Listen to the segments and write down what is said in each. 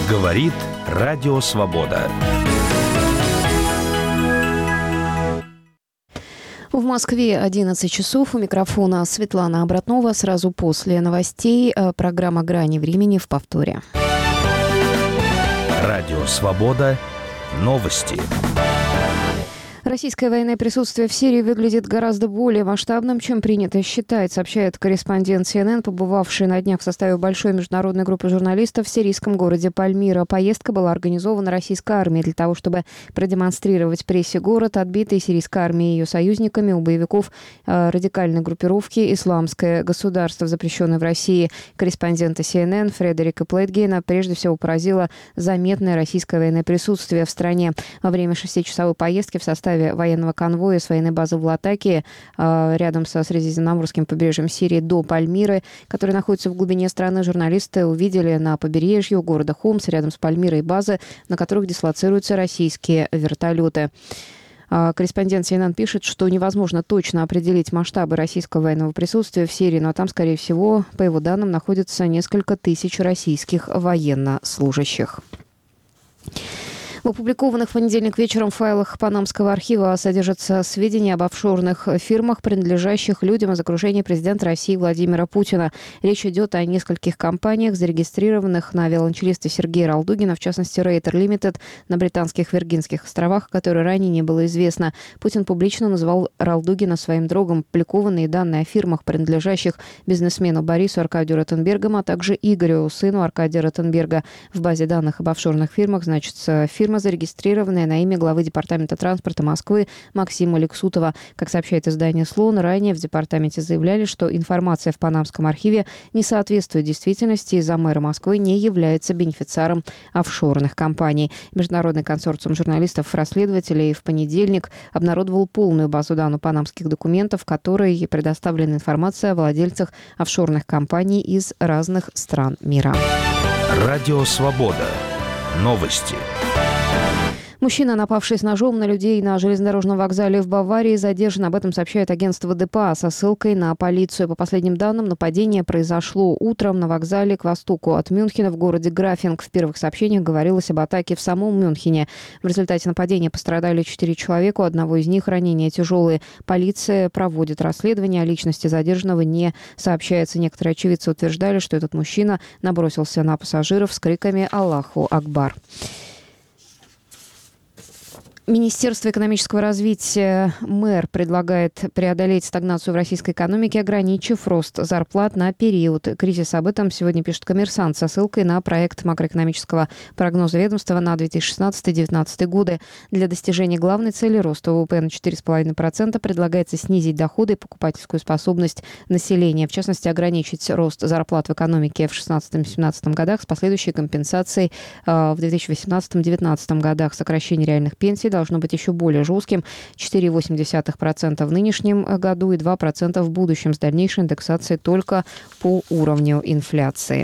Говорит Радио Свобода. В Москве 11 часов. У микрофона Светлана Обратнова. Сразу после новостей программа «Грани времени» в повторе. Радио Свобода. Новости. Российское военное присутствие в Сирии выглядит гораздо более масштабным, чем принято считать, сообщает корреспондент CNN, побывавший на днях в составе большой международной группы журналистов в сирийском городе Пальмира. Поездка была организована российской армией для того, чтобы продемонстрировать прессе город, отбитый сирийской армией и ее союзниками у боевиков радикальной группировки «Исламское государство», запрещенное в России. Корреспондента CNN Фредерика Плейтгейна прежде всего поразило заметное российское военное присутствие в стране. Во время 6-часовой поездки в составе военного конвоя с военной базы в Латакии рядом со Средиземноморским побережьем Сирии до Пальмиры, который находится в глубине страны, журналисты увидели на побережье города Хомс рядом с Пальмирой базы, на которых дислоцируются российские вертолеты. Корреспондент CNN пишет, что невозможно точно определить масштабы российского военного присутствия в Сирии, но там, скорее всего, по его данным, находится несколько тысяч российских военнослужащих. В опубликованных в понедельник вечером файлах Панамского архива содержатся сведения об офшорных фирмах, принадлежащих людям из окружения президента России Владимира Путина. Речь идет о нескольких компаниях, зарегистрированных на виолончелиста Сергея Ралдугина, в частности, Рейтер Лимитед на британских Виргинских островах, которые ранее не было известно. Путин публично называл Ралдугина своим другом. Опубликованные данные о фирмах, принадлежащих бизнесмену Борису Аркадию Ротенбергу, а также Игорю, сыну Аркадия Ротенберга. В базе данных об офшорных фирмах значится фирма, зарегистрированная на имя главы Департамента транспорта Москвы Максима Лексутова. Как сообщает издание «Слон», ранее в департаменте заявляли, что информация в Панамском архиве не соответствует действительности, и заммэра Москвы не является бенефициаром офшорных компаний. Международный консорциум журналистов-расследователей в понедельник обнародовал полную базу данных панамских документов, в которой предоставлена информация о владельцах офшорных компаний из разных стран мира. Радио Свобода. Новости. Мужчина, напавший с ножом на людей на железнодорожном вокзале в Баварии, задержан. Об этом сообщает агентство ДПА со ссылкой на полицию. По последним данным, нападение произошло утром на вокзале к востоку от Мюнхена в городе Графинг. В первых сообщениях говорилось об атаке в самом Мюнхене. В результате нападения пострадали 4 человека, у одного из них ранения тяжелые. Полиция проводит расследование, о личности задержанного не сообщается. Некоторые очевидцы утверждали, что этот мужчина набросился на пассажиров с криками «Аллаху Акбар». Министерство экономического развития МЭР предлагает преодолеть стагнацию в российской экономике, ограничив рост зарплат на период кризиса. Об этом сегодня пишет «Коммерсант» со ссылкой на проект макроэкономического прогноза ведомства на 2016-2019 годы. Для достижения главной цели роста ВВП на 4,5% предлагается снизить доходы и покупательскую способность населения. В частности, ограничить рост зарплат в экономике в 2016-2017 годах с последующей компенсацией в 2018-2019 годах. Сокращение реальных пенсий должно быть еще более жестким – 4,8% в нынешнем году и 2% в будущем, с дальнейшей индексацией только по уровню инфляции.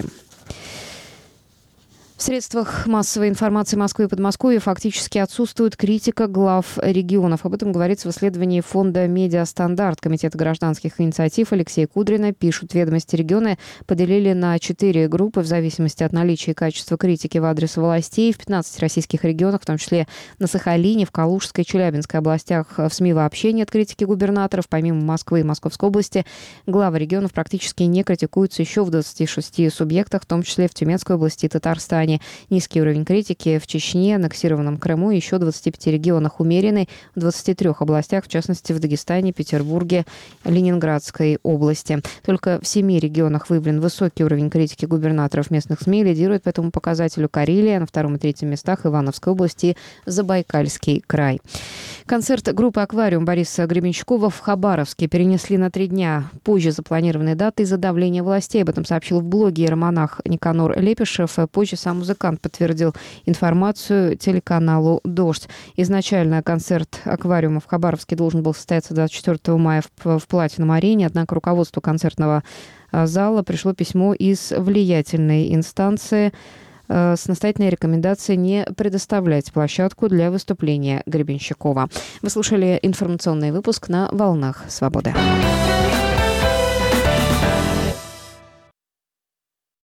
В средствах массовой информации Москвы и Подмосковья фактически отсутствует критика глав регионов. Об этом говорится в исследовании фонда «Медиастандарт». Комитета гражданских инициатив Алексея Кудрина пишут: ведомости регионы поделили на 4 группы в зависимости от наличия и качества критики в адрес властей. В 15 российских регионах, в том числе на Сахалине, в Калужской и Челябинской областях, в СМИ вообще нет критики губернаторов. Помимо Москвы и Московской области, главы регионов практически не критикуются еще в 26 субъектах, в том числе в Тюменской области и Татарстане. Низкий уровень критики в Чечне, аннексированном Крыму и еще 25 регионах умеренный, в 23 областях, в частности в Дагестане, Петербурге, Ленинградской области. Только в 7 регионах выявлен высокий уровень критики губернаторов. Местных СМИ лидирует по этому показателю Карелия, на 2-м и 3-м местах Ивановская область и Забайкальский край. Концерт группы «Аквариум» Бориса Гребенщикова в Хабаровске перенесли на 3 дня позже запланированной даты из-за давления властей. Об этом сообщил в блоге иеромонах Никанор Лепишев. Позже сам музыкант подтвердил информацию телеканалу «Дождь». Изначально концерт «Аквариума» в Хабаровске должен был состояться 24 мая в Платином-арене, однако руководству концертного зала пришло письмо из влиятельной инстанции с настоятельной рекомендацией не предоставлять площадку для выступления Гребенщикова. Вы слушали информационный выпуск на «Волнах Свободы».